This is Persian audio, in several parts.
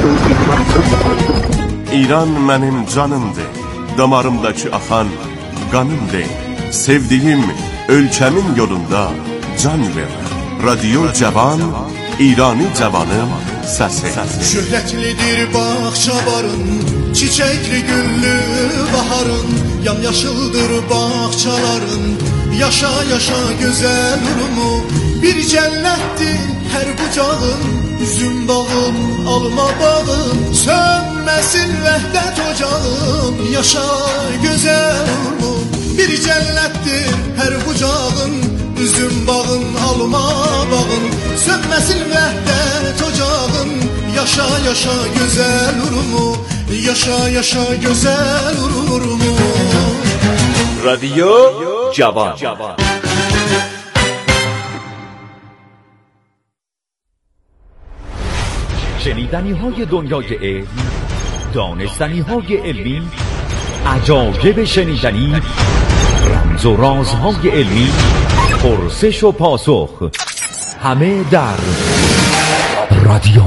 İran benim canımdır, damarımdaki akan kanımdır. Sevdiğim ölçemin yolunda can verir. Radyo Cavan, İrani Cavanın sesi. Şöhrətlidir bağçaların, çiçekli güllü baharın. Yamyaşıldır bağçaların, yaşa yaşa güzel urumu. Bir cennettir her bucağın, üzüm bağın, alma bağın. Sönmesin vəhdət ocağın, yaşa güzel urumu. Bir cennettir her bucağın, üzüm bağın, alma bağın. Sönmesin vəhdət ocağın, yaşa yaşa güzel urumu. Yaşa yaşa güzel urumu. رادیو جوان. شنیدنی های دنیای علم، دانستنی های علمی، عجایب شنیدنی، رمز و رازهای علمی، پرسش و پاسخ، همه در رادیو.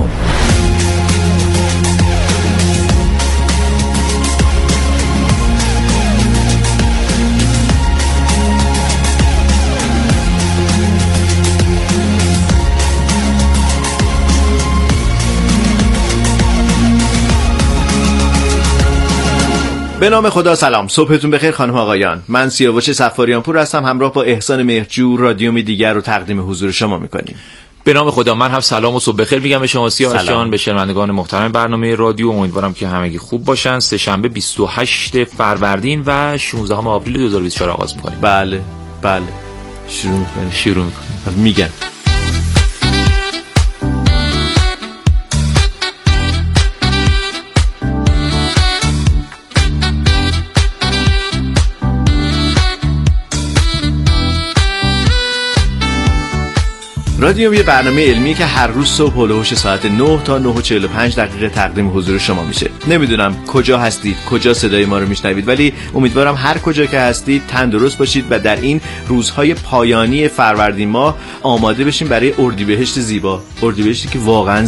به نام خدا. سلام، صبحتون بخیر خانم آقایان. من سیاوش صفاریان پور هستم، همراه با احسان مهرجو رادیومی دیگر رو تقدیم حضور شما میکنیم. به نام خدا. من هم سلام و صبح بخیر میگم به شما سیاوش جان، به شنوندگان محترم برنامه رادیو. امیدوارم که همگی خوب باشن. سه‌شنبه 28 فروردین و 16 آوریل 2024 آغاز میکنیم. بله شروع میکنیم. میگم رادیو یه برنامه علمی که هر روز صبح هلوش ساعت 9 تا 9:45 دقیقه تقدیم حضور شما میشه. نمیدونم کجا هستید، کجا صدای ما رو میشنوید، ولی امیدوارم هر کجا که هستید تندرست باشید و در این روزهای پایانی فروردین ماه آماده بشین برای اردیبهشت زیبا. اردیبهشتی که واقعا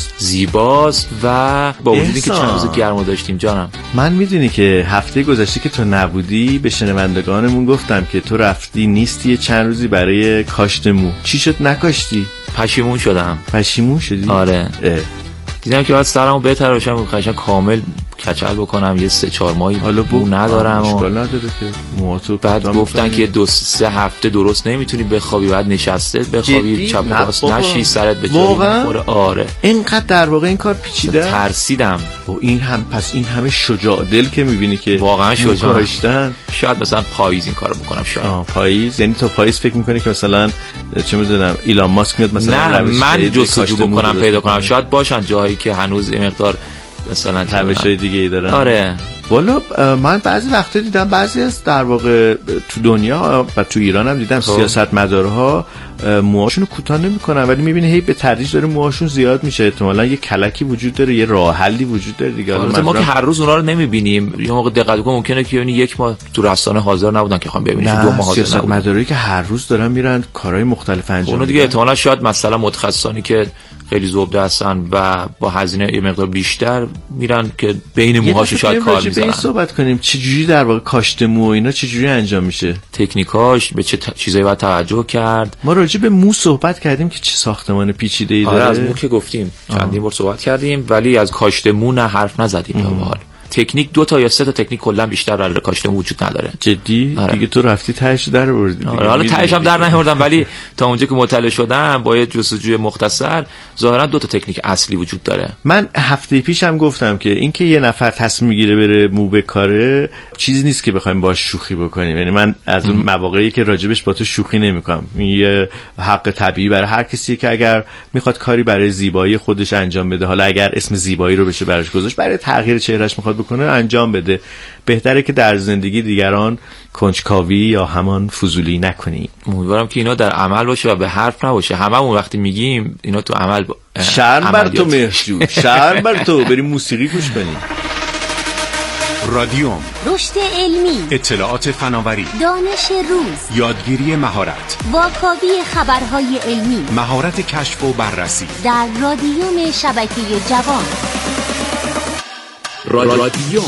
زیباست و با وجودی که چند روز گرما داشتیم جانم. من میدونی که هفته گذشته که تو نبودی به شنوندگانمون گفتم که تو رفتی نیستی چند روزی برای کاشت مو. چی شد نکاشتی؟ پشیمون شدم. پشیمون شدی؟ آره. دیدم که باید سرمو بتراشم، قشنگ کامل کچل بکنم. یه 3-4 ماهی مو ندارم و اشکال نداره که موهاتو. بعد گفتن که 2-3 هفته درست نمیتونی بخوابی، بعد نشسته بخوابی، چپ راست نشی، سرت به جایی میخوره. آره اینقدر در واقع این کار پیچیده. ترسیدم. این همه شجاع دل که میبینی که واقعا شجاع داشتن. شاید مثلا پاییز این کارو بکنم. شاید پاییز، یعنی تو پاییز فکر میکنی که مثلا چه میدونم ایلان ماسک میاد مثلا نه من جستجو بکنم پیدا کنم. شاید باشن جاهایی که هنوز این مقدار مثلا روش‌های دیگه ای دارن. آره والا من بعضی وقتا دیدم بعضی از در واقع تو دنیا و تو ایران هم دیدم سیاستمدارها موهاشونو کوتاه نمی‌کنن، ولی می‌بینی هی به تدریج داره موهاشون زیاد میشه. احتمالاً یه کلکی وجود داره، یه راه حلی وجود داره دیگه. حالا ما که هر روز اونا رو نمی‌بینیم، یه موقع دقت کنم ممکنه که یعنی یک ماه تو رسانه حاضر نبودن که خواهم ببینیم، 2 ماه حاضر نبودن. سیاستمدارایی که هر روز دارن میرن کارهای مختلف انجام میدن. اونا دیگه احتمالاً شاید مثلا متخصصانی که خیلی زبده هستن و با هزینه یه مقدار بیشتر میرن که بین موهاشون شاید کار می‌ذارن. این صحبت کنیم چجوری در واقع کاشت مو اینا چجوری انجام میشه، تکنیکاش به چه چیزایی باید توجه کرد. ما راجع به مو صحبت کردیم که چه ساختمان پیچیده‌ای داره. از مو که گفتیم چندین بار صحبت کردیم، ولی از کاشت مو نه حرف نزدیم تا به حال. تکنیک 2 تا یا 3 تا تکنیک کلا بیشتر برای کاشت مو وجود نداره. جدی؟ دیگه تو رفتی تهش در آوردی. حالا تهش هم در نیاوردم، ولی تا اونجا که مطلع شدم با یه جستجوی مختصر ظاهرا 2 تا تکنیک اصلی وجود داره. من هفته پیشم گفتم که اینکه یه نفر تصمیم میگیره بره مو بکاره چیزی نیست که بخوایم باش شوخی بکنیم. یعنی من از اون مواقعی که راجبش با تو شوخی نمیکنم. یه حق طبیعی برای هر کسی که اگر میخواد کاری برای زیبایی خودش انجام بده، حالا اگر اسم زیبایی رو بشه براش گذاشت، برای تغییر چهرهش میخواد بکنه انجام بده. بهتره که در زندگی دیگران کنجکاوی یا همان فضولی نکنی. امیدوارم که اینا در عمل باشه و به حرف نباشه. هممون وقتی میگیم اینا تو عمل شرم بر تو مهرجو، شرم بر تو. بریم موسیقی گوش کنیم. رادیوم، رشد علمی، اطلاعات فناوری، دانش روز، یادگیری مهارت، واکاوی خبرهای علمی، مهارت کشف و بررسی در رادیوم شبکه جوان. رادیوم.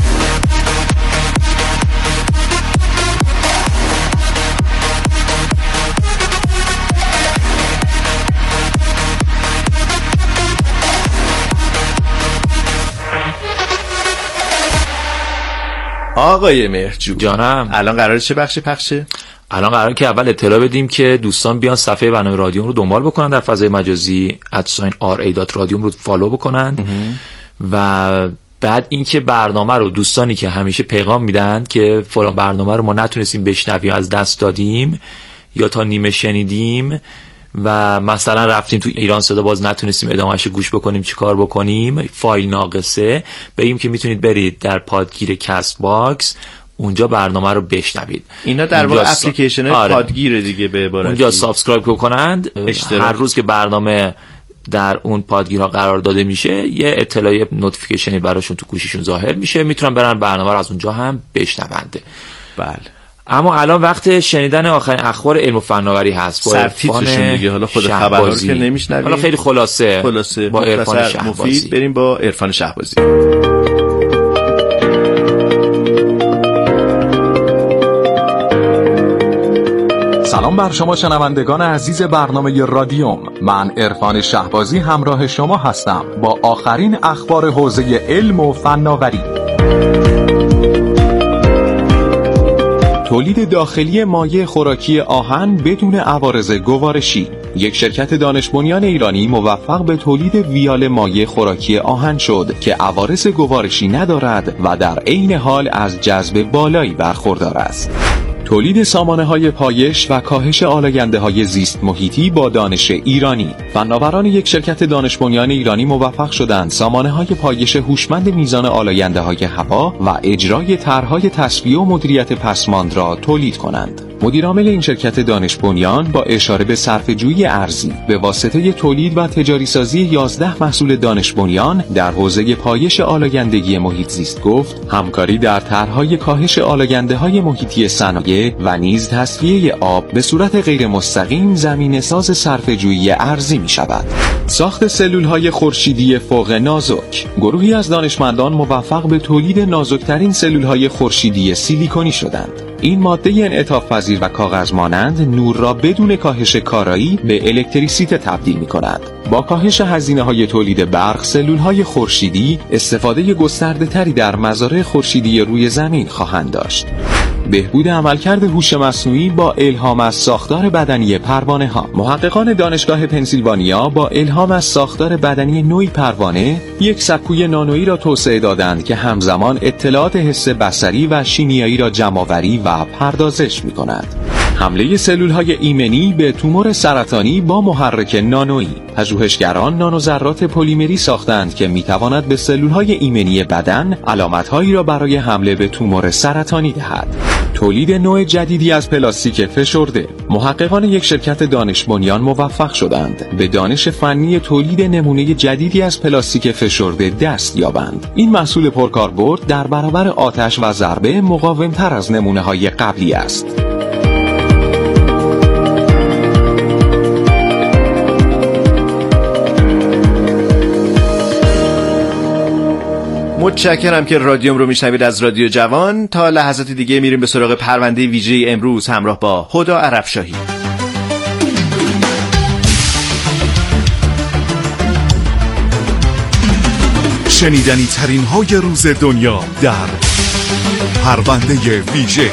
آقای مهرجو جانم، الان قراره چه بخشی پخشه؟ الان قراره که اول اطلاع بدیم که دوستان بیان صفحه برنامه رادیوم رو دنبال بکنن در فضای مجازی @ra.radium رو فالو بکنن و بعد اینکه برنامه رو دوستانی که همیشه پیغام میدن که فلان برنامه رو ما نتونستیم بشنویم، از دست دادیم یا تا نیمه شنیدیم و مثلا رفتیم تو ایران صدا باز نتونستیم ادامهش گوش بکنیم، چیکار بکنیم، فایل ناقصه، بگیم که میتونید برید در پادگیر کست باکس، اونجا برنامه رو بشنوید. اینا در واقع اپلیکیشن پادگیر دیگه به عبارتی. اونجا سابسکرایب کنند، هر روز که برنامه در اون پادگیرها قرار داده میشه یه اطلاعیه نوتیفیکیشنی براشون تو گوشیشون ظاهر میشه، میتونن برن برنامه رو از اونجا هم بشنونده. بله. اما الان وقت شنیدن آخرین اخبار علم و فناوری هست با عرفان دیگه. حالا خود خبرها رو که نمیشنویم، حالا خیلی خلاصه با عرفان شهبازی بریم با عرفان شهبازی. سلام بر شما شنوندگان عزیز برنامه رادیوم. من عرفان شهبازی همراه شما هستم با آخرین اخبار حوزه علم و فناوری. تولید داخلی مایع خوراکی آهن بدون عوارض گوارشی. یک شرکت دانش بنیان ایرانی موفق به تولید ویال مایع خوراکی آهن شد که عوارض گوارشی ندارد و در عین حال از جذب بالایی برخوردار است. تولید سامانه‌های پایش و کاهش آلاینده‌های زیست محیطی با دانش ایرانی. فناوران یک شرکت دانش بنیان ایرانی موفق شدند سامانه‌های پایش هوشمند میزان آلاینده‌های هوا و اجرای طرح‌های تصفیه و مدیریت پسماند را تولید کنند. مدیرعامل این شرکت دانش بنیان با اشاره به صرفه‌جویی ارزی به واسطه تولید و تجاری سازی 11 محصول دانش بنیان در حوزه پایش آلایندگی محیط زیست گفت: همکاری در طرح‌های کاهش آلاینده‌های محیطی صنایع و نیز تصفیه آب به صورت غیر مستقیم زمینه‌ساز صرفه‌جویی ارزی می‌شود. ساخت سلول‌های خورشیدی فوق نازک. گروهی از دانشمندان موفق به تولید نازک‌ترین سلول‌های خورشیدی سیلیکونی شدند. این ماده انعطاف پذیر و کاغذ مانند نور را بدون کاهش کارایی به الکتریسیته تبدیل می‌کند. با کاهش هزینه‌های تولید برق، سلول‌های خورشیدی استفاده گسترده‌تری در مزارع خورشیدی روی زمین خواهند داشت. بهبود عملکرد هوش مصنوعی با الهام از ساختار بدنی پروانه‌ها. محققان دانشگاه پنسیلوانیا با الهام از ساختار بدنی نوعی پروانه، یک سکوی نانویی را توسعه دادند که همزمان اطلاعات حس بصری و شیمیایی را جمع‌آوری و پردازش می‌کند. حمله سلول‌های ایمنی به تومور سرطانی با محرک نانویی. پژوهشگران نانوذرات پلیمری ساختند که می‌تواند به سلول‌های ایمنی بدن علامت‌هایی را برای حمله به تومور سرطانی دهد. تولید نوع جدیدی از پلاستیک فشرده. محققان یک شرکت دانش بنیان موفق شدند به دانش فنی تولید نمونه جدیدی از پلاستیک فشرده دست یابند. این محصول پرکاربرد در برابر آتش و ضربه مقاوم‌تر از نمونه‌های قبلی است. متشکرم که رادیوم رو میشنوید از رادیو جوان. تا لحظات دیگه میریم به سراغ پرونده ویژه امروز همراه با هدی عربشاهی. شنیدنی ترین های روز دنیا در پرونده ویژه.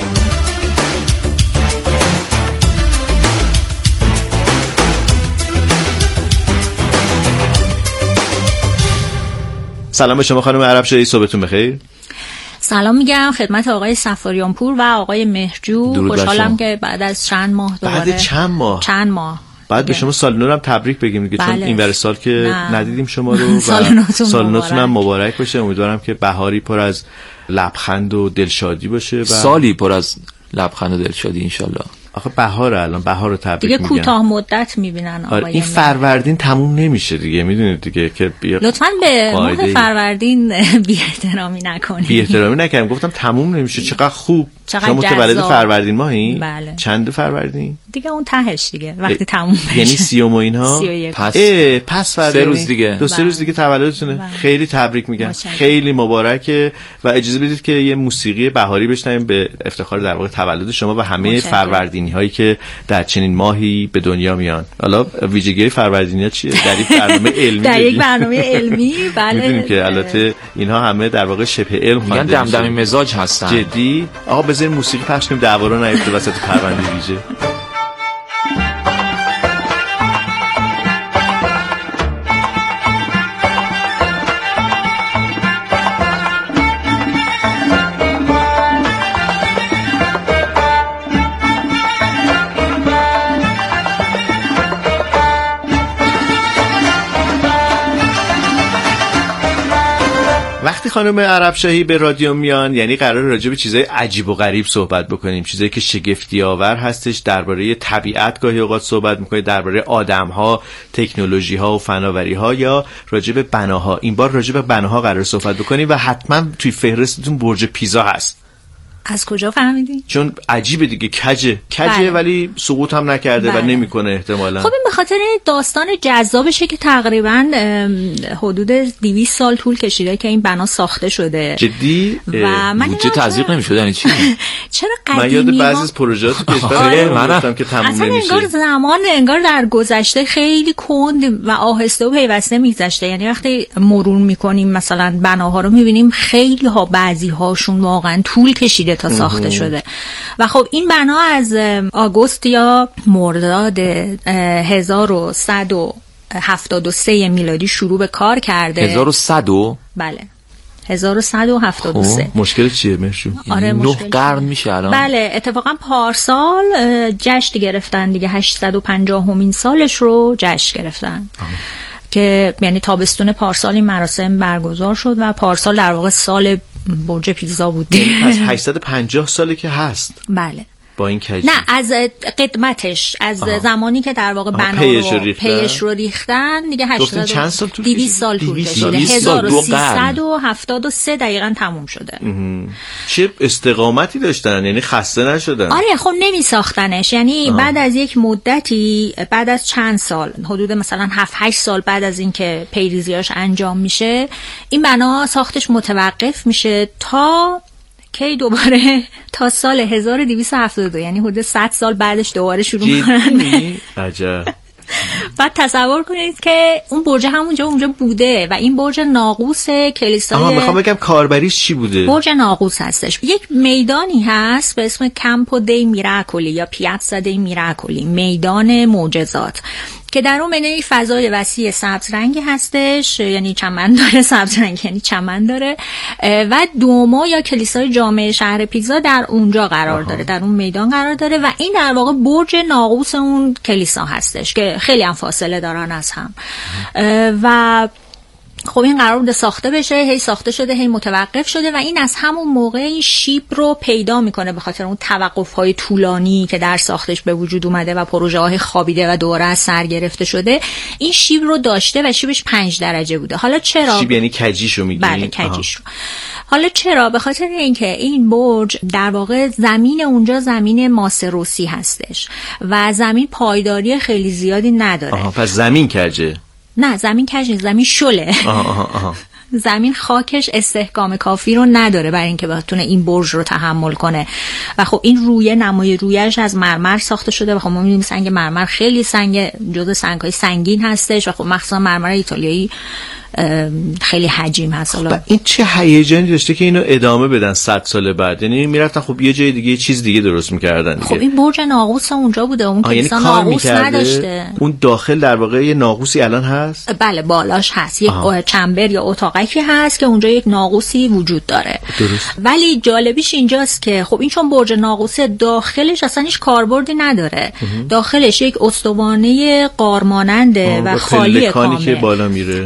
سلام به شما خانم عربشاهی، صبحتون بخیر. سلام میگم خدمت آقای صفاریان پور و آقای مهرجو. خوشحالم که بعد از چند ماه دوباره بعد چند ماه بعد به شما سال نو هم تبریک بگیم دیگه، چون این ور سال که ندیدیم شما رو و سال نوتون هم مبارک باشه. امیدوارم که بهاری پر از لبخند و دلشادی باشه و سالی پر از لبخند و دلشادی انشالله. آخه الان بهار رو تبریک میگن دیگه کوتاه مدت میبینن آقای این فروردین تموم نمیشه دیگه، میدونید دیگه که لطفاً به ماه فروردین بی‌احترامی نکنید. بی‌احترامی نکنم، گفتم تموم نمیشه. چقدر خوب. شما متولد فروردین ماهی؟ بله. چند فروردین؟ دیگه اون تهش دیگه وقتی تموم بشه. یعنی 30 و اینها؟ پس فروردین 3 روز دیگه. 2-3 روز دیگه تولدتونه. خیلی تبریک میگم. خیلی مبارکه و اجازه بدید که یه موسیقی بهاری بشنویم به افتخار در واقع تولد شما و همه فروردینی هایی که در چنین ماهی به دنیا میان. حالا ویژگی فروردینی چیه؟ در یک برنامه علمی در یک برنامه علمی بله میدونیم که البته اینها همه در واقع شبه علم خوانده میشن. دمدمی مزاج هستن. جدی آقا بذارین موسیقی پخش کنیم دعوا رو نیفته وسط پرونده ویژه. وقتی خانم عربشاهی به رادیو میان یعنی قرار راجع به چیزای عجیب و غریب صحبت بکنیم، چیزایی که شگفتی آور هستش. درباره طبیعت گاهی اوقات صحبت میکنیم، درباره آدم‌ها، تکنولوژی‌ها و فناوری‌ها، یا راجع به بناها. این بار راجع به بناها قرار صحبت بکنیم و حتما توی فهرستتون برج پیزا هست. از کجا فهمیدی؟ چون عجیبه دیگه، کجه بله. ولی سقوط هم نکرده بله. و نمیکنه احتمالاً. خب این به خاطر داستان جذابشه که تقریباً حدود 200 سال طول کشیده که این بنا ساخته شده. جدی؟ و من بودجه تزریق نمیشد یعنی چی؟ چرا من یاد بعضی از پروژه‌ها تو کشور گفتم که تموم نمیشه. انگار در گذشته خیلی کند و آهسته و پیوسته میگذشته. یعنی وقتی مرور میکنیم مثلا بناها رو میبینیم خیلی ها بعضی هاشون واقعاً طول کشیده تا ساخته شده. و خب این بنا از آگوست یا مرداد 1173 میلادی شروع به کار کرده. 1100 بله 1173. مشکل چیه مهرجو؟ آره 9 قرن میشه الان. بله اتفاقا پارسال جشن گرفتن دیگه، 850مین سالش رو جشن گرفتن. که یعنی تابستون پارسال این مراسم برگزار شد و پارسال در واقع سال برج پیزا بود. پس 850 ساله که هست. بله. با این کجی. نه از قدمتش از زمانی که در واقع بنا رو پیش رو ریختن دیگه 200 سال طول کشیده. 1373 دقیقاً تموم شده. چه استقامتی داشتن، یعنی خسته نشدن. آره خب نمی ساختنش، یعنی بعد از یک مدتی، بعد از چند سال، حدود مثلا 7-8 سال بعد از اینکه پیریزیاش انجام میشه، این بنا ساختش متوقف میشه تا کی دوباره تا سال 1272، یعنی حدود 100 سال بعدش دوباره شروع می‌کنن. عجب. بعد تصور کنید که اون برج اونجا بوده و این برج ناقوس کلیسای. میخوام بگم کاربریش چی بوده؟ برج ناقوس هستش. یک میدانی هست به اسم کامپو دی میراکولی یا پیازا دی میراکولی، میدان معجزات، که در اون میدان فضای وسیع سبز رنگی هستش، یعنی چمن داره، سبز رنگ یعنی چمن داره، و دومو یا کلیسای جامع شهر پیزا در اونجا قرار داره، در اون میدان قرار داره و این در واقع برج ناقوس اون کلیسا هستش که خیلی هم فاصله دارن از هم. و خب این قرار بوده ساخته بشه، هی ساخته شده، هی متوقف شده و این از همون موقع این شیب رو پیدا میکنه به خاطر اون توقف‌های طولانی که در ساختش به وجود اومده و پروژه‌های خوابیده و دوره از سر گرفته شده. این شیب رو داشته و شیبش 5 درجه بوده. حالا چرا؟ شیب یعنی کجیشو میگی؟ بله کجیشو. حالا چرا؟ به خاطر اینکه این برج در واقع زمین اونجا زمین ماسروسی هستش و زمین پایداری خیلی زیادی نداره. پس زمین کجه؟ نه زمین کج نیست، زمین شله. زمین خاکش استحکام کافی رو نداره برای اینکه بتونه این برج رو تحمل کنه و خب این رویه، نمای رویه‌اش از مرمر ساخته شده و خب ما می‌بینیم سنگ مرمر خیلی جزو سنگ‌های سنگین هستش و خب مخصوصا مرمر ایتالیایی خیلی حجیم هست. حالا این چه هیجانی داشته که اینو ادامه بدن 100 سال بعد، یعنی میرفتن خب یه جای دیگه چیز دیگه درست می‌کردن. خب این برج ناقوس اونجا بوده، اون کلیسا ناقوس نداشته. اون داخل در واقع یه ناقوسی الان هست؟ بله بالاش هست، یک چمبر یا اتاقکی هست که اونجا یک ناقوسی وجود داره. درست. ولی جالبیش اینجاست که خب این چون برج ناقوسه داخلش اصلا هیچ کاربردی نداره. داخلش یک استوانه قارماننده و خالی کامل که بالا میره. نمای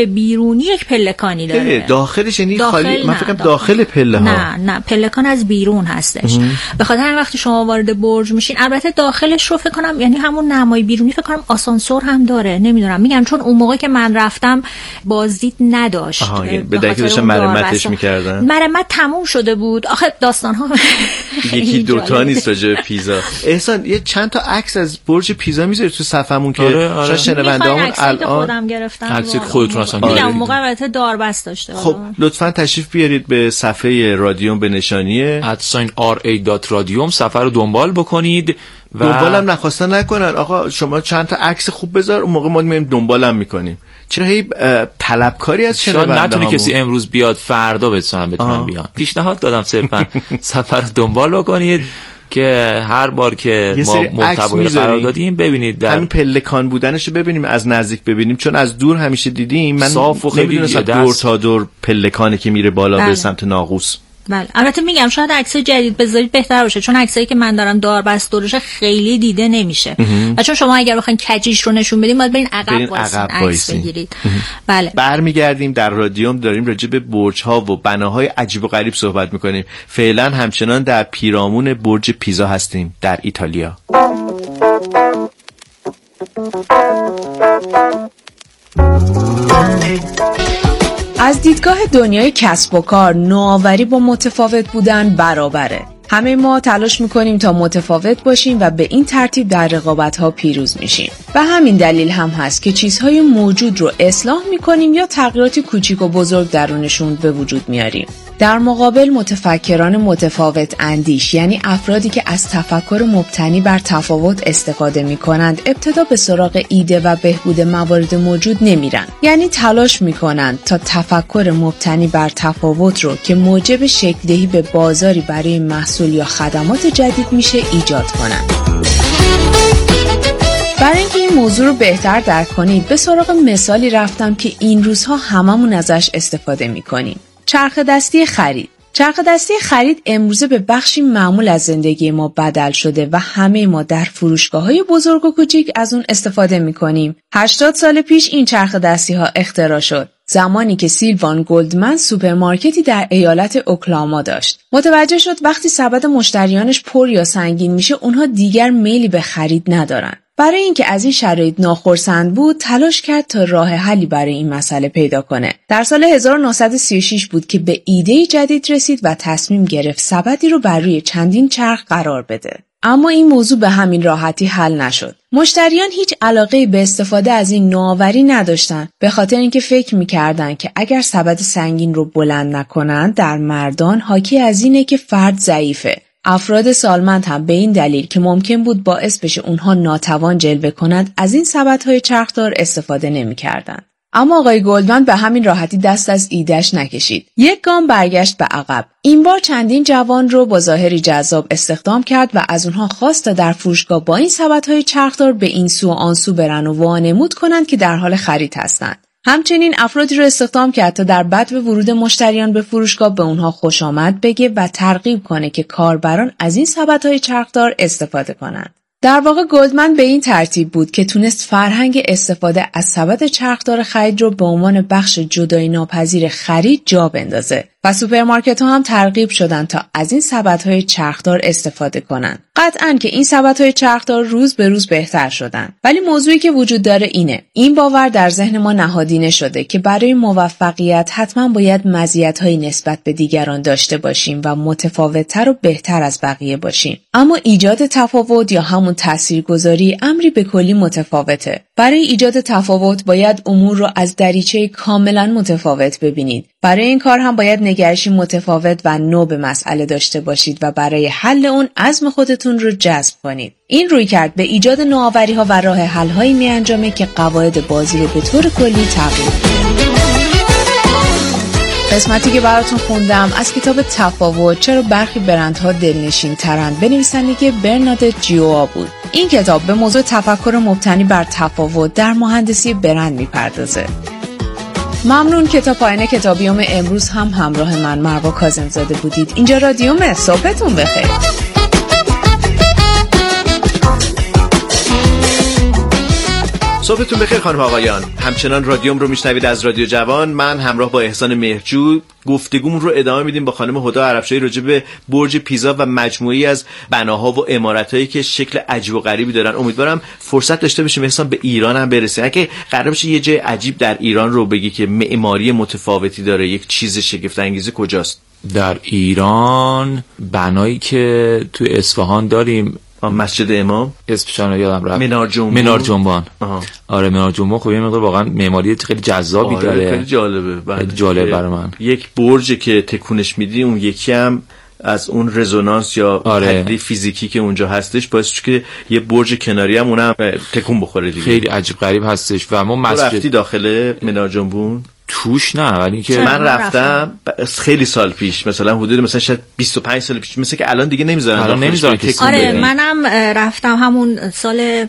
بیرونی یک پلکانی داره. داخلش یعنی خالی؟ من فکرم داخل پله ها. نه پلکان از بیرون هستش. به خاطر این وقتی شما وارد برج میشین، البته داخلش رو فکر کنم یعنی همون نمای بیرونی فکر کنم آسانسور هم داره، نمیدونم، میگم چون اون موقع که من رفتم بازدید نداشت. به دلیل داشتن مرمتش میکردن. مرمت تموم شده بود. آخه داستان ها یکی دوتا نیست راجع به پیزا. احسان یه چند تا عکس از برج پیزا میذاری تو صفحمون که شاید شنونده‌هامون الان خودم گرفتم. عکس خودتون اصلا میگم اون موقع البته داربست داشته. خب لطفاً تشریف بیارید به صفحه رادیوم به نشانی @ra.radium صفحه رو دنبال بکنید و دنبالم نخواستن نکنن. آقا شما چند تا عکس خوب بذار، اون موقع ما میایم دنبالم میکنیم. چرا هی طلبکاری از شنونده نتونی کسی امروز بیاد فردا بتونن بیان. پیشنهاد دادم صرفا صفحه رو دنبال بکنید که هر بار که ما محتوایی قرار دادیم ببینید همین پلکان بودنش رو ببینیم، از نزدیک ببینیم، چون از دور همیشه دیدیم. من صاف و خیلی دور تا دور پلکانه که میره بالا به سمت ناقوس. بله البته میگم شاید عکس جدید بذارید بهتر باشه، چون عکسایی که من دارم داربست دورش خیلی دیده نمیشه و چون شما اگر بخواید کجیش رو نشون بدین باید برین عقب عکس بگیرید. بله برمیگردیم در رادیوم، داریم راجع به برج ها و بناهای عجیب و غریب صحبت میکنیم. فعلا همچنان در پیرامون برج پیزا هستیم در ایتالیا. از دیدگاه دنیای کسب و کار، نوآوری با متفاوت بودن برابره. همه ما تلاش میکنیم تا متفاوت باشیم و به این ترتیب در رقابت‌ها پیروز میشیم. و همین دلیل هم هست که چیزهای موجود رو اصلاح میکنیم یا تغییرات کوچیک و بزرگ درونشون به وجود میاریم. در مقابل متفکران متفاوت اندیش، یعنی افرادی که از تفکر مبتنی بر تفاوت استفاده میکنند، ابتدا به سراغ ایده و بهبود موارد موجود نمیرن. یعنی تلاش میکنند تا تفکر مبتنی بر تفاوت رو که موجب شکل دهی به بازاری برای محصول یا خدمات جدید میشه ایجاد کنند. برای اینکه این موضوع رو بهتر درک کنید، به سراغ مثالی رفتم که این روزها هممون ازش استفاده میکنیم. چرخ دستی خرید. چرخ دستی خرید امروزه به بخشی معمول از زندگی ما بدل شده و همه ما در فروشگاه‌های بزرگ و کوچیک از اون استفاده می‌کنیم. 80 سال پیش این چرخ دستی ها اختراع شد، زمانی که سیلوان گلدمن سوپرمارکتی در ایالت اوکلاهاما داشت. متوجه شد وقتی سبد مشتریانش پر یا سنگین میشه، اونها دیگر میلی به خرید ندارن. برای اینکه از این شرایط ناخرسند بود، تلاش کرد تا راه حلی برای این مسئله پیدا کنه. در سال 1936 بود که به ایده جدید رسید و تصمیم گرفت سبدی رو بر روی چندین چرخ قرار بده. اما این موضوع به همین راحتی حل نشد. مشتریان هیچ علاقه به استفاده از این نوآوری نداشتن، به خاطر اینکه فکر می‌کردند که اگر سبد سنگین رو بلند نکنند در مردان، حاکی از اینه که فرد ضعیفه. افراد سالمند هم به این دلیل که ممکن بود باعث بشه اونها ناتوان جلوه کنند، از این سبدهای چرخدار استفاده نمی‌کردند. اما آقای گلدمن به همین راحتی دست از ایده‌اش نکشید. یک گام برگشت به عقب. این بار چندین جوان رو با ظاهری جذاب استخدام کرد و از اونها خواست تا در فروشگاه با این سبدهای چرخدار به این سو و آن سو برن و وانمود کنند که در حال خرید هستند. همچنین افرادی رو استخدام کرد تا در بدو ورود مشتریان به فروشگاه به اونها خوش آمد بگه و ترغیب کنه که کاربران از این سبدهای چرخدار استفاده کنند. در واقع گلدمن به این ترتیب بود که تونست فرهنگ استفاده از سبد چرخدار خرید رو به عنوان بخش جدایی ناپذیر خرید جا بندازه و سوپرمارکت ها هم ترغیب شدن تا از این سبدهای چرخدار استفاده کنن. قطعاً که این سبدهای چرخدار روز به روز بهتر شدن، ولی موضوعی که وجود داره اینه: این باور در ذهن ما نهادینه شده که برای موفقیت حتما باید مزیت‌هایی نسبت به دیگران داشته باشیم و متفاوت‌تر و بهتر از بقیه باشیم. اما ایجاد تفاوت یا همون تاثیرگذاری امری به کلی متفاوته. برای ایجاد تفاوت باید امور رو از دریچه کاملا متفاوت ببینید. برای این کار هم باید نگرشی متفاوت و نو به مسئله داشته باشید و برای حل اون عزم خودتون رو جذب کنید. این رویکرد به ایجاد نوآوری‌ها و راه حل‌هایی می‌انجامه که قواعد بازی رو به طور کلی تغییر می‌ده. قسمتی که براتون خوندم از کتاب تفاوت، چرا برخی برندها دلنشین ترند، به نویسندگی برنادت جیوا بود. این کتاب به موضوع تفکر مبتنی بر تفاوت در مهندسی برند میپردازه. ممنون که تا پایان کتابیوم امروز هم همراه من مروه کاظم‌زاده بودید. اینجا رادیومه، صبحتون بخیر. صبحتون بخیر خانم آقایان. همچنان رادیوم رو میشنوید از رادیو جوان. من همراه با احسان مهرجو گفتگومون رو ادامه میدیم با خانم هدی عرفشاهی راجع به برج پیزا و مجموعی از بناها و عمارتایی که شکل عجیب و غریبی دارن. امیدوارم فرصت داشته باشیم احسان به ایران هم برسیم. اگه قرار باشه یه جای عجیب در ایران رو بگی که معماری متفاوتی داره، یک چیز شگفت انگیز، کجاست؟ در ایران بنایی که تو اصفهان داریم، مسجد امام، اسمش رو یادم رفت، منار جنبان. آره منار جنبان. خب یه مقدار واقعا معماری خیلی جذابی داره، خیلی جالبه. خیلی جالب برای من. یک برج که تکونش میدی، اون یکی هم از اون رزونانس یا پدیده فیزیکی که اونجا هستش باعث شد که یه برج کناری هم اونم تکون بخوره دیگه. خیلی عجیب غریب هستش. و ما مسجد رفتی داخل منار جنبون؟ توش نه، ولی که من رفتم خیلی سال پیش، مثلا حدود مثلا شاید 25 سال پیش، مثلا که الان دیگه نمیذارن که آره منم رفتم همون سال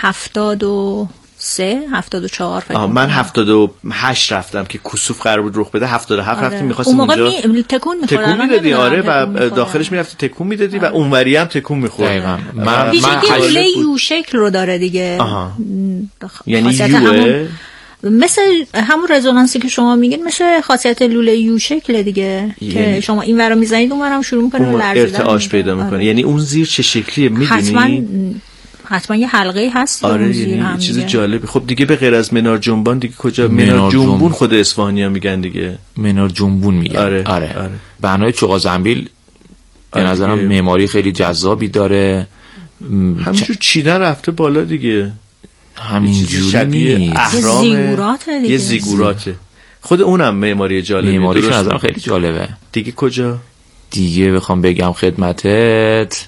73 74 فکر کنم. من 78 رفتم که کسوف قرار بود رخ بده. 77 رفتیم می‌خواستیم اونجا تکون میدادی. آره و داخلش میرفتی تکون میدادی و اونوری هم تکون می‌خورد. دقیقاً. من لوله یو شکل رو داره دیگه. یعنی یو مثل همون رزونانسی که شما میگین، مثل خاصیت لوله یو شکل دیگه که شما این ورا میزنید اون ورم شروع میکنه لرزیدن، ارتعاش پیدا میکنه. یعنی اون زیر چه شکلیه میدونی؟ حتما یه حلقه هست. آره یعنی چیز جالبی. خب دیگه به غیر از منار جنبان دیگه کجا؟ منار جنبون خود اصفهانی‌ها میگن دیگه، منار جنبون میگن. آره. بنای چوغا زنبیل به نظرم معماری خیلی جذابی داره. همینجور چیدن رفته بالا دیگه، همینجوری نیست. یه زیگوراته. خود اونم معماری جالبه. معماری که نظرم خیلی جالبه. دیگه کجا؟ دیگه بخوام بگم خدمتت،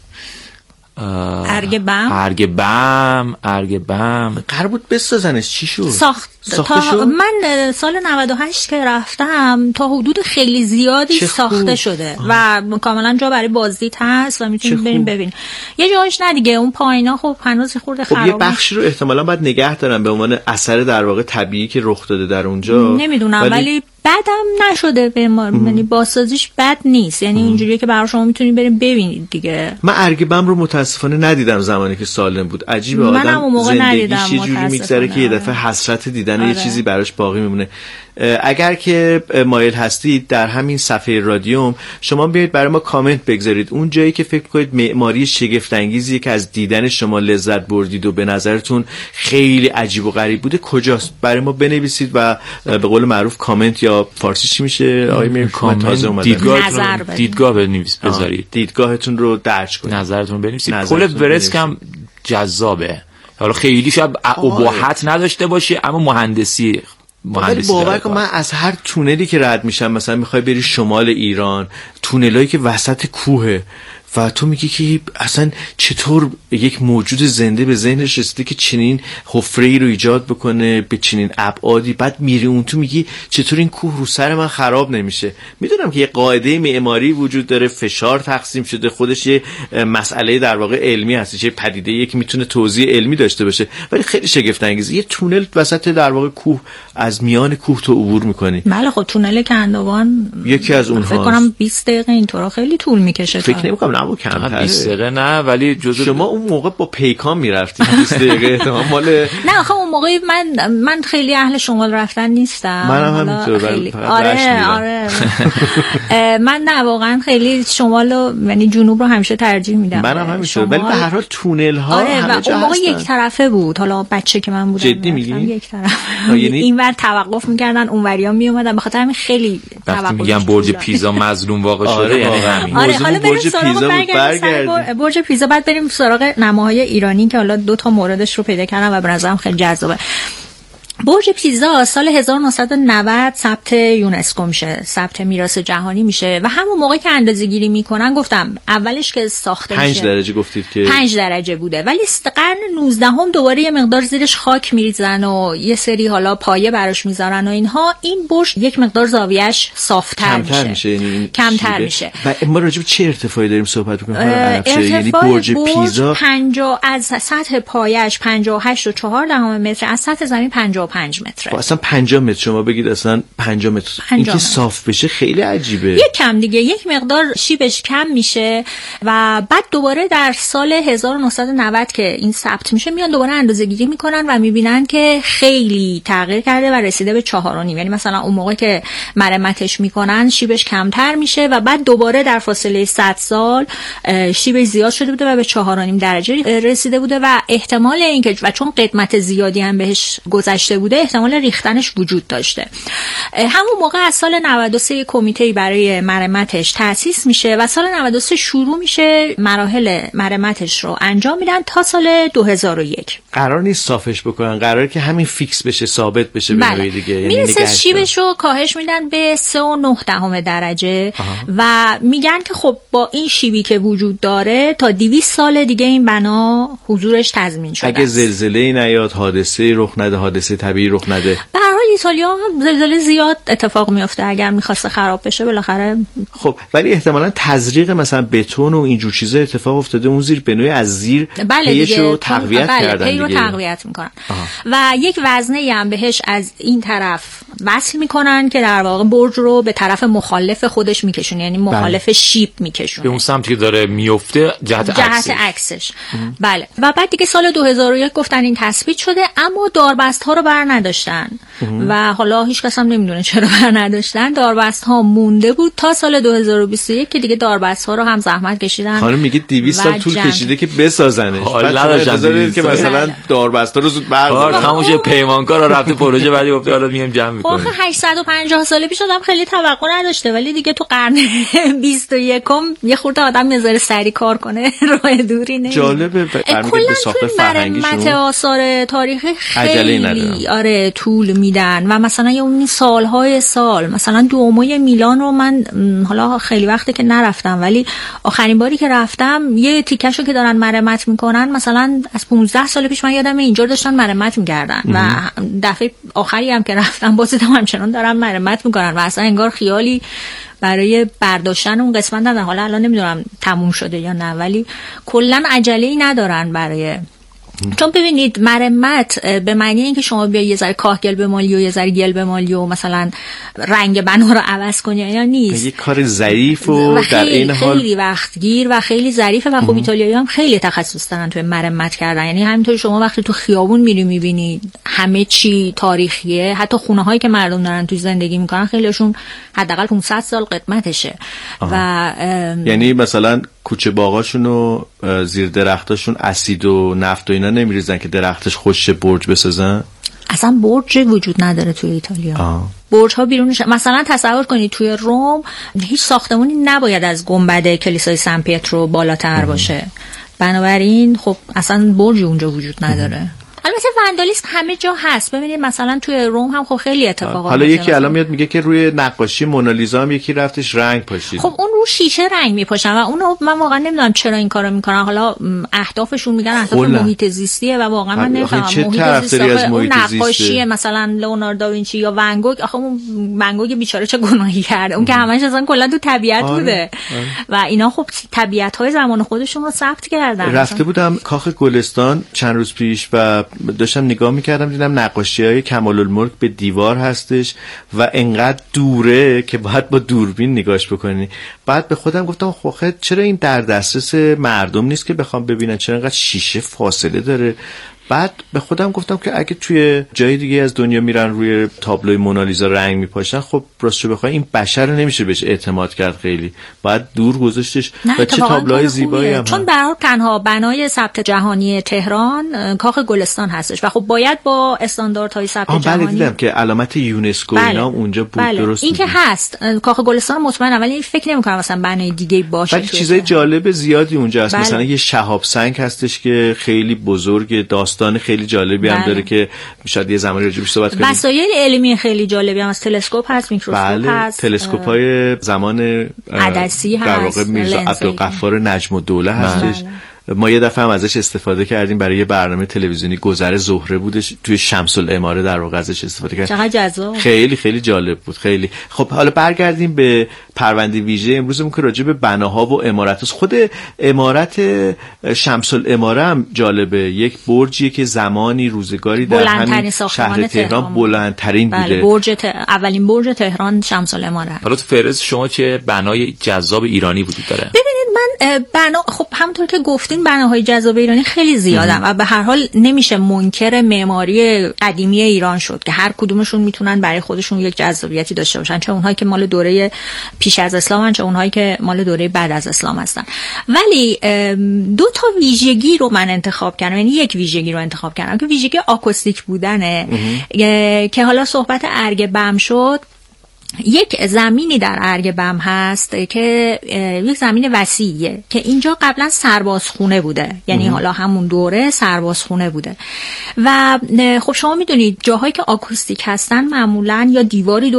ارگبم قرار بود بسازنش، چی شد؟ ساخته شد؟ من سال 98 که رفتم تا حدود خیلی زیادی ساخته شده و کاملا جا برای بازدید هست و میتونید بریم ببین. یه جاش نه دیگه، اون پایینا خب هنوز خورده خرابه. یه بخشی رو احتمالاً باید نگه دارن به عنوان اثر در واقع طبیعی که رخ داده در اونجا. نمیدونم ولی بدم نشده به ما، یعنی بازسازیش بد نیست. یعنی اینجوریه که برای شما میتونید بریم ببینید دیگه. من ارگبم رو متاسفانه ندیدم زمانی که سالم بود. عجیبه آدم زندگیش یه جوری میگذره که یه دفعه حسرت دیدن یه چیزی براش باقی میمونه. اگر که مایل هستید در همین صفحه رادیوم شما بیاید برای ما کامنت بگذارید اون جایی که فکر کنید معماری شگفت انگیزیه که از دیدن شما لذت بردید و به نظرتون خیلی عجیب و غریب بوده کجاست. برای ما بنویسید و به قول معروف کامنت یا فارسی چی میشه آقای کامنت دیدگاه بذارید، دیدگاهتون رو درج کنید، نظرتون بنویسید. کل ورسک هم جذابه، حالا خیلی شاید اباحت نداشته باشه اما مهندسی باور کن من از هر تونلی که رد میشم، مثلا میخوای بری شمال ایران، تونلایی که وسط کوهه و تو میگی که اصلا چطور یک موجود زنده به ذهنش رسیده که چنین حفره‌ای رو ایجاد بکنه به چنین ابعادی، بعد میری اون تو میگی چطور این کوه رو سر من خراب نمیشه. میدونم که یه قاعده معماری وجود داره، فشار تقسیم شده، خودش یه مسئله در واقع علمی هست، یه پدیده که میتونه توضیح علمی داشته باشه، ولی خیلی شگفت انگیزه. یه تونل وسط در واقع کوه، از میان کوه تو عبور میکنی. بله خب تونل کندوان یکی از اونها، فکر کنم 20 دقیقه اینطورا خیلی طول میکشه. فکر نمی‌کنم نبود کمتر 20 دقیقه نه، ولی شما اون موقع با پیکان میرفتید 20 دقیقه احتمال مال نه آخه اون موقع من خیلی اهل شمال رفتن نیستم. منم همینطور. آره من نه واقعا خیلی شمال یعنی جنوب رو همیشه ترجیح میدم. منم همینطور، ولی به هر حال تونل ها همه جا اون موقع یک طرفه بود. حالا بچه که من بودم جدی میگی یک طرف، یعنی اینور توقف میکردن اونوریا میومدن، به خاطر همین خیلی توقف میگم برج پیزا مظلوم واقع شده. یعنی همین حالا برج پیزا برج پیزا بعد بریم سراغ نماهای ایرانی که حالا 2 تا موردش رو پیدا کردم و به نظرم خیلی جذابه. برج پیزا سال 1990 ثبت یونسکو میشه، ثبت میراث جهانی میشه و همون موقع که اندازه‌گیری میکنن گفتم اولش که ساخته 5 درجه گفتید که 5 درجه بوده، ولی قرن 19 هم دوباره یه مقدار زیرش خاک میریزن و یه سری حالا پایه براش میذارن و اینها. این برج یک مقدار زاویه‌اش صافتر میشه، یعنی کمتر میشه. و ما راجع به چه ارتفاعی داریم صحبت می‌کنیم؟ یعنی برج پیزا 50 از سطح پایه‌اش 58.4 متر، از سطح زمین 55 35 متره. اصلا 50 متر شما بگید اصلا 50 متر این که صاف بشه خیلی عجیبه. یک کم دیگه یک مقدار شیبش کم میشه و بعد دوباره در سال 1990 که این ثبت میشه میان دوباره اندازه‌گیری میکنن و میبینن که خیلی تغییر کرده و رسیده به 4.5. یعنی مثلا اون موقع که مرمتش میکنن شیبش کمتر میشه و بعد دوباره در فاصله 100 سال شیبش زیاد شده بوده و به 4.5 درجه رسیده بوده و احتمال اینکه و چون قدمت زیادی هم بهش گذشته بوده احتمال ریختنش وجود داشته. همون موقع از سال 93 کمیته برای مرمتش تأسیس میشه و سال 93 شروع میشه مراحل مرمتش رو انجام میدن تا سال 2001. قرار نیست صافش بکنن، قراره که همین فیکس بشه، ثابت بشه به نوعی دیگه. یعنی میرسه شیبش رو کاهش میدن به 3.9 درجه و میگن که خب با این شیبی که وجود داره تا 200 سال دیگه این بنا حضورش تضمین شده. اگه زلزله‌ای نیاد، حادثه رخ نده، حادثه طبیعی رخ نده. به هر حال ایتالیا زلزله زیاد اتفاق میفته اگر میخواسته خراب بشه بالاخره. خب ولی احتمالاً تزریق مثلا بتون و اینجور چیزا اتفاق افتاده اون زیر بنوی از زیر پیشو تقویت کردن دیگه. رو تقویت میکنن و یک وزنه‌ای هم بهش از این طرف وصل میکنن که در واقع برج رو به طرف مخالف خودش میکشونه، یعنی مخالف شیب میکشونه به اون سمتی که داره میفته جهت عکسش. بله. و بعد دیگه سال 2001 گفتن این تثبیت شده اما داربست ها رو بر نداشتن و حالا هیچ کس هم نمیدونه چرا بر نداشتن. داربست ها مونده بود تا سال 2021 که دیگه داربست ها رو هم زحمت کشیدن. خانم میگه 200 سال طول کشیده که بسازنش. حالا نداشتن که مثلا داربست ها رو زود بردارن. تموم شه پیمانکار رفته پروژه بعدی گفت حالا میام جمع میکنیم. آخه 850 ساله پیش آدم خیلی توقع نداشته ولی دیگه تو قرن 21 یه خورده آدم میذاره سری کار کنه راه دوری نه. جالبه برمیگرده به ساخت فرهنگیشون. مرمت آثار تاریخی خیلی طول میدن و مثلا اون سالهای سال مثلا دوموی میلان رو من حالا خیلی وقته که نرفتم ولی آخرین باری که رفتم یه تیکشو که دارن مرمت میکنن مثلا از 15 سال پیش من یادم اینجا داشتن مرمت میکردن و دفعه آخری هم که رفتم باز دیدم همچنان دارن مرمت میکنن و اصلا انگار خیالی برای برداشتن اون قسمت ندارن. حالا الان نمیدونم تموم شده یا نه ولی کلا عجله‌ای ندارن برای چون ببینید مرمت به معنی اینکه شما بیا یه ذره کاهگل بمالی و یه ذره گل بمالی و مثلا رنگ بنا رو عوض کنی یا نیست. یه کار ظریف و در این حال خیلی وقتگیر و خیلی ظریفه و خب ایتالیایی هم خیلی تخصص دارن توی مرمت کردن. یعنی همینطور شما وقتی تو خیابون میبینی همه چی تاریخیه، حتی خونه‌هایی که مردم دارن توی زندگی میکنن خیلیشون حداقل 500 سال قدمتشه. و یعنی مثلا کوچه باغاشون و زیر درختاشون اسید و نفت و اینا نمیریزن که درختش خوش برج بسازن؟ اصلا برج وجود نداره توی ایتالیا. برج ها بیرونش مثلا تصور کنید توی روم هیچ ساختمانی نباید از گنبد کلیسای سن پیترو بالاتر باشه. بنابراین خب اصلا برج اونجا وجود نداره. البته واندالیسم همه جا هست. ببینید مثلا توی روم هم خب خیلی اتفاقات حالا یکی الان میاد میگه که روی نقاشی مونالیزا هم یکی رفتش رنگ پاشید. خب اون رو شیشه رنگ میپاشن و اونو من واقعا نمیدونم چرا این کارو میکنن. حالا اهدافشون میگن اهداف محیط زیستیه و واقعا من نمیفهمم محیط زیست اون نقاشی مثلا لئوناردو داوینچی یا ون گوگ. آخه اون ون گوگ بیچاره چه گناهی کرده؟ اون که همش اصلا کلا تو طبیعت بوده و اینا خب طبیعت‌های زمان خودشون رو ثبت کردن. رفته بودم کاخ گلستان چند روز پیش و داشتم نگاه میکردم دیدم نقاشی‌های کمال الملک به دیوار هستش و انقدر دوره که باید با دوربین نگاش بکنی. بعد به خودم گفتم خب چرا این در دسترس مردم نیست که بخوام ببینن؟ چرا انقدر شیشه فاصله داره؟ بعد به خودم گفتم که اگه توی جای دیگه از دنیا میرن روی تابلوی مونالیزا رنگ میپاشن خب راستش بخوای این بشر رو نمیشه بهش اعتماد کرد، خیلی باید دور گذاشتش. و چه تابلوهای زیبایی هم چون برای تنها بنای ثبت جهانی تهران کاخ گلستان هستش و خب باید با استانداردهای ثبت جهانی. بله دیدم که علامت یونسکو اینا اونجا بود. درست این که هست کاخ گلستان مطمئنم ولی فکر نمی‌کنم مثلا بنای دیگه باشه. ولی چیزای جالب زیادی اونجا هست. مثلا یه شهاب سنگ هستش که خیلی بزرگ، داستان خیلی جالبی هم داره که شاید یه زمانی راجعش صحبت کنیم. وسایل علمی خیلی جالبی هم هست. تلسکوپ هست، میکروسکوپ هست. تلسکوپ‌های زمان عدسی هست. در واقع میرزا عبدالغفار نجم الدوله هستش. ما یه دفعه هم ازش استفاده کردیم برای یه برنامه تلویزیونی، گذر زهره بودش، توی شمس العماره در واقع ازش استفاده کردیم. چقدر جذاب. خیلی خیلی جالب بود، خیلی. خب حالا برگردیم به پرونده ویژه امروزمون که راجع به بناها و عمارت است. خود عمارت شمس العماره هم جالبه، یک برجیه که زمانی روزگاری در همین شهر تهران بلندترین بوده. اولین برج تهران شمس العماره. حالا تو فهرست شما چه بنای جذاب ایرانی وجود داره؟ ببینید من خب همونطور که گفتین بناهای جذاب ایرانی خیلی زیادن و به هر حال نمیشه منکر معماری قدیمی ایران شد که هر کدومشون میتونن برای خودشون یک جذابیتی داشته باشن، چه اونهایی که مال دوره پیش از اسلامن چه اونهایی که مال دوره بعد از اسلام هستن. ولی دو تا ویژگی رو من انتخاب کردم، یعنی یک ویژگی رو انتخاب کردم که ویژگی آکوستیک بودنه که حالا صحبت ارگ بم شد. یک زمینی در ارگ بم هست که یک زمین وسیعیه که اینجا قبلا سربازخونه بوده، یعنی حالا همون دوره سربازخونه بوده و خب شما میدونید جاهایی که آکوستیک هستن معمولا یا دیواری